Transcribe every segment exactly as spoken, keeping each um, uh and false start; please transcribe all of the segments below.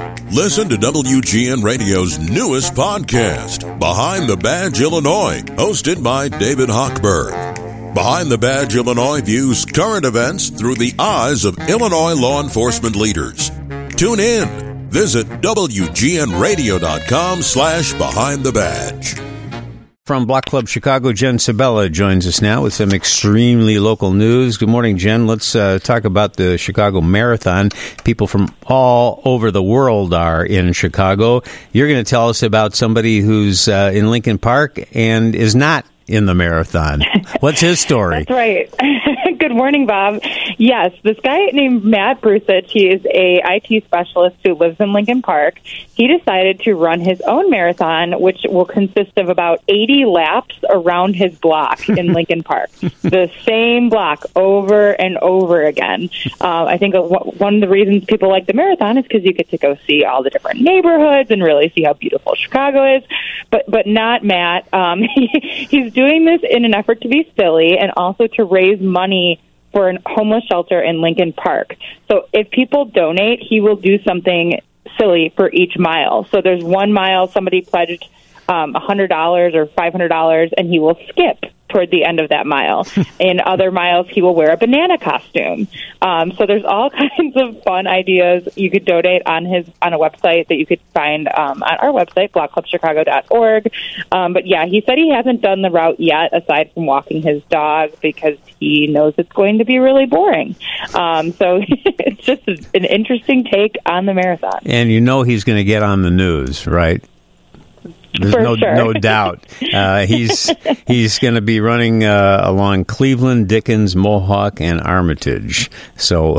Listen to W G N Radio's newest podcast, Behind the Badge Illinois, hosted by David Hochberg. Behind the Badge Illinois views current events through the eyes of Illinois law enforcement leaders. Tune in. Visit W G N radio dot com slash behind the badge. From Block Club Chicago, Jen Sabella joins us now with some extremely local news. Good morning, Jen. Let's uh, talk about the Chicago Marathon. People from all over the world are in Chicago. You're going to tell us about somebody who's uh, in Lincoln Park and is not in the marathon. What's his story? That's right. Good morning, Bob. Yes, this guy named Matt Brusich, he is a I T specialist who lives in Lincoln Park. He decided to run his own marathon, which will consist of about eighty laps around his block in Lincoln Park. The same block over and over again. Uh, I think one of the reasons people like the marathon is because you get to go see all the different neighborhoods and really see how beautiful Chicago is. But but not Matt. Um, he, he's doing this in an effort to be silly and also to raise money for a homeless shelter in Lincoln Park. So if people donate, he will do something silly for each mile. So there's one mile somebody pledged um, one hundred dollars or five hundred dollars, and he will skip toward the end of that mile. In other miles, he will wear a banana costume. Um, so there's all kinds of fun ideas. You could donate on his on a website that you could find um, on our website, block club chicago dot org. Um, but yeah, he said he hasn't done the route yet, aside from walking his dog, because he knows it's going to be really boring. Um, so it's just an interesting take on the marathon. And you know he's going to get on the news, right? There's For no sure. no doubt. Uh, he's he's going to be running uh, along Cleveland, Dickens, Mohawk, and Armitage. So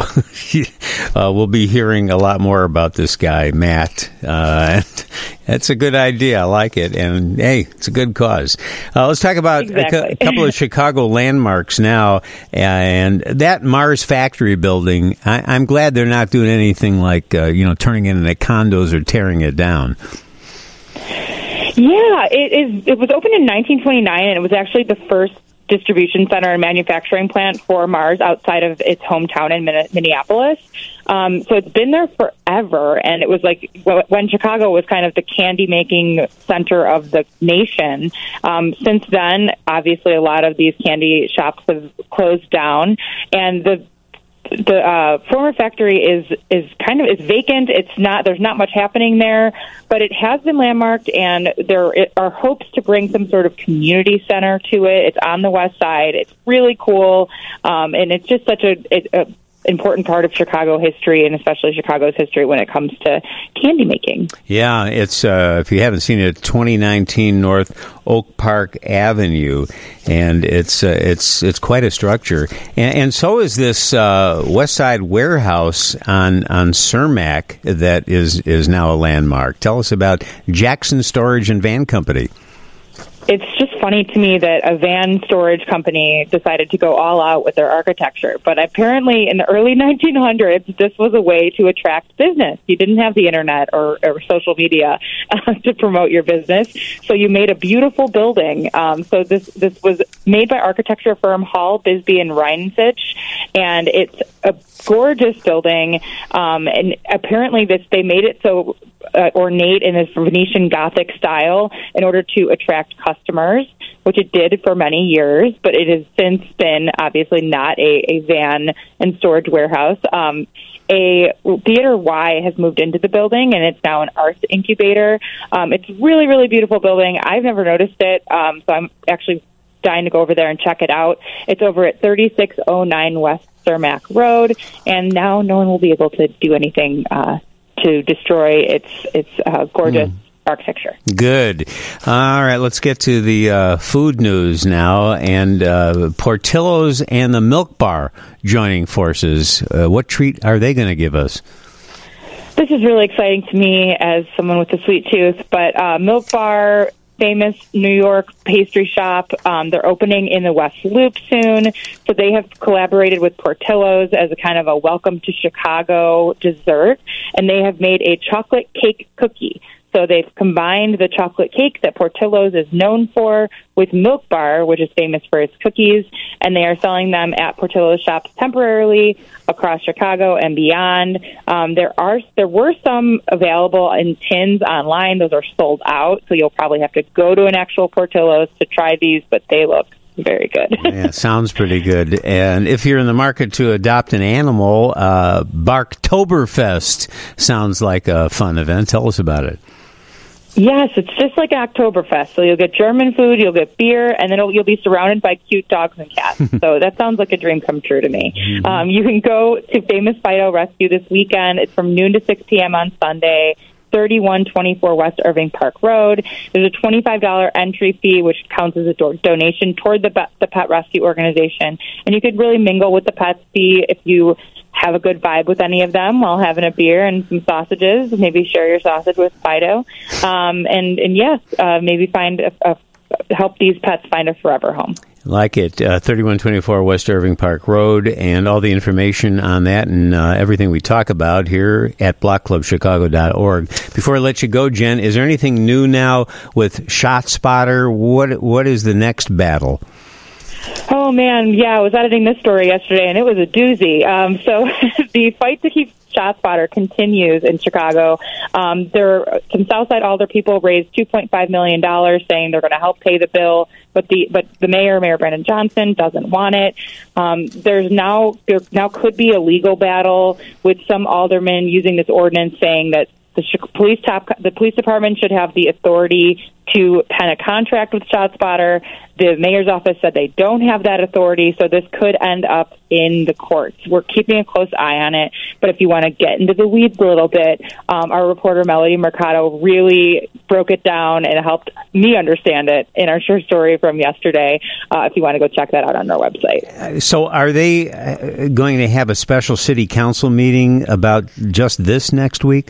uh, we'll be hearing a lot more about this guy, Matt. Uh, that's a good idea. I like it. And, hey, it's a good cause. Uh, let's talk about exactly. a, a couple of Chicago landmarks now. And that Mars Factory building, I, I'm glad they're not doing anything like, uh, you know, turning it into condos or tearing it down. Yeah, it is. It was opened in nineteen twenty-nine, and it was actually the first distribution center and manufacturing plant for Mars outside of its hometown in Minneapolis. Um, so it's been there forever, and it was like when Chicago was kind of the candy-making center of the nation. Um, since then, obviously, a lot of these candy shops have closed down, and the The uh, former factory is is kind of is vacant. It's not there's not much happening there, but it has been landmarked, and there are hopes to bring some sort of community center to it. It's on the west side. It's really cool, um, and it's just such a, a important part of Chicago history, and especially Chicago's history when it comes to candy making. Yeah, it's uh, if you haven't seen it, twenty nineteen North Oak Park Avenue, and it's uh, it's it's quite a structure. And, and so is this uh, West Side Warehouse on on Cermak that is is now a landmark. Tell us about Jackson Storage and Van Company. It's just funny to me that a van storage company decided to go all out with their architecture. But apparently in the early nineteen hundreds, this was a way to attract business. You didn't have the internet or, or social media uh, to promote your business. So you made a beautiful building. Um, so this, this was made by architecture firm Hall, Bisbee, and Reinsich. And it's a gorgeous building. Um, and apparently this they made it so Uh, ornate in this Venetian Gothic style in order to attract customers, which it did for many years, but it has since been obviously not a, a van and storage warehouse. Um, a Theater Y has moved into the building, and it's now an arts incubator. Um, it's really, really beautiful building. I've never noticed it, um, so I'm actually dying to go over there and check it out. It's over at thirty-six oh nine West Cermak Road, and now no one will be able to do anything uh to destroy its its uh, gorgeous mm. architecture. Good. All right, let's get to the uh, food news now. And uh, Portillo's and the Milk Bar joining forces. Uh, what treat are they going to give us? This is really exciting to me as someone with a sweet tooth, but uh, Milk Bar, famous New York pastry shop. Um, they're opening in the West Loop soon. So they have collaborated with Portillo's as a kind of a welcome to Chicago dessert. And they have made a chocolate cake cookie. So they've combined the chocolate cake that Portillo's is known for with Milk Bar, which is famous for its cookies, and they are selling them at Portillo's shops temporarily across Chicago and beyond. Um, there are there were some available in tins online. Those are sold out, so you'll probably have to go to an actual Portillo's to try these, but they look very good. Yeah, sounds pretty good. And if you're in the market to adopt an animal, uh, Barktoberfest sounds like a fun event. Tell us about it. Yes, it's just like Oktoberfest. So you'll get German food, you'll get beer, and then you'll be surrounded by cute dogs and cats. So that sounds like a dream come true to me. Mm-hmm. Um, you can go to Famous Fido Rescue this weekend. It's from noon to six p.m. on Sunday, thirty-one twenty-four West Irving Park Road. There's a twenty-five dollars entry fee, which counts as a do- donation toward the, the pet rescue organization. And you could really mingle with the pets, see if you have a good vibe with any of them while having a beer and some sausages. Maybe share your sausage with Fido. Um, and, and yes, uh, maybe find a, a, help these pets find a forever home. Like it, uh, thirty-one twenty-four West Irving Park Road, and all the information on that and uh, everything we talk about here at block club chicago dot org. Before I let you go, Jen, is there anything new now with ShotSpotter? What What is the next battle? Oh, man, yeah, I was editing this story yesterday, and it was a doozy. Um, so the fight to keep ShotSpotter continues in Chicago. Um, there, some Southside Alder people raised two point five million dollars saying they're going to help pay the bill, but the but the mayor, Mayor Brandon Johnson, doesn't want it. Um, there's now there now could be a legal battle with some aldermen using this ordinance saying that the police top the police department should have the authority to pen a contract with ShotSpotter. The mayor's office said they don't have that authority, so this could end up in the courts. We're keeping a close eye on it, but if you want to get into the weeds a little bit, um, our reporter Melody Mercado really broke it down and helped me understand it in our short story from yesterday. Uh, if you want to go check that out on our website. So are they uh, going to have a special city council meeting about just this next week?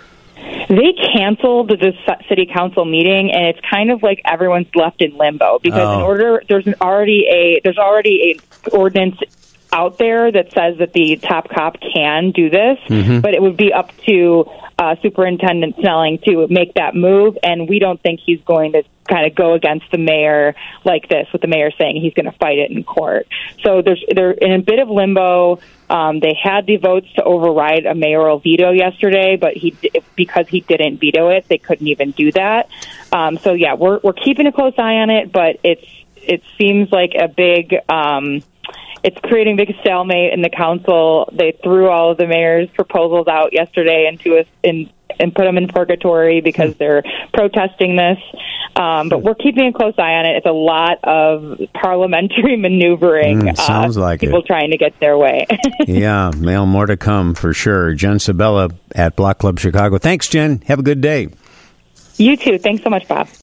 They canceled the city council meeting, and it's kind of like everyone's left in limbo because oh. in order there's an already a there's already a ordinance out there that says that the top cop can do this, mm-hmm. but it would be up to uh, Superintendent Snelling to make that move, and we don't think he's going to kind of go against the mayor like this, with the mayor saying he's going to fight it in court. So there's they're in a bit of limbo. Um, they had the votes to override a mayoral veto yesterday, but he because he didn't veto it, they couldn't even do that. Um, so yeah, we're we're keeping a close eye on it, but it's it seems like a big. Um, It's creating a big stalemate in the council. They threw all of the mayor's proposals out yesterday into a, in, and put them in purgatory because they're protesting this. Um, but we're keeping a close eye on it. It's a lot of parliamentary maneuvering. Mm, sounds uh, like people it. trying to get their way. Yeah, well, more to come for sure. Jen Sabella at Block Club Chicago. Thanks, Jen. Have a good day. You too. Thanks so much, Bob.